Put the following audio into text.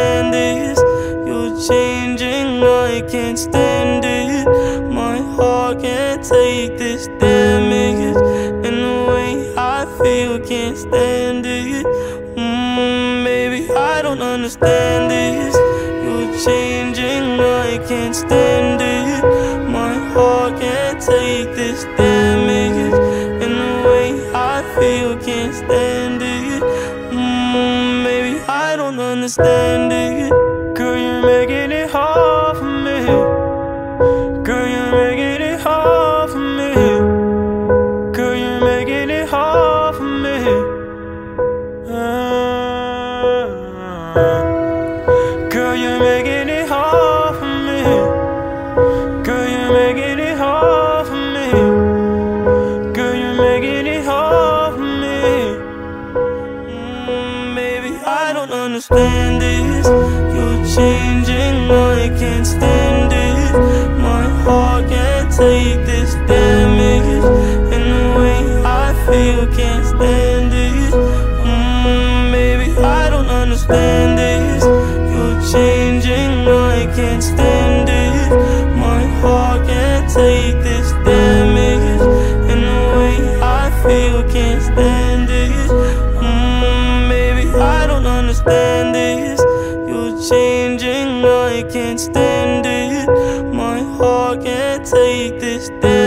understand this. You're changing, I can't stand it. My heart can't take this damage, and the way I feel can't stand it. Baby, I don't understand this. You're changing, I can't stand it. My heart can't take this damage, and the way I feel can't stand it. Baby, I don't understand it. Girl, you're making it hard for me. Girl, you're making it hard for me. Girl, you're making it hard for me. Girl, you're making it hard for me. Girl, you're making it hard for me. Girl, you're making it hard for me. Baby, I don't understand this. You're changing, I can't stand it. My heart can't take this damage, and the way I feel can't stand it. Baby, I don't understand this. You're changing, I can't stand it. My heart can't take this damage, and the way I feel can't stand it. Baby, I don't understand this. You're changing, I can't stand it. My heart can't take this damage.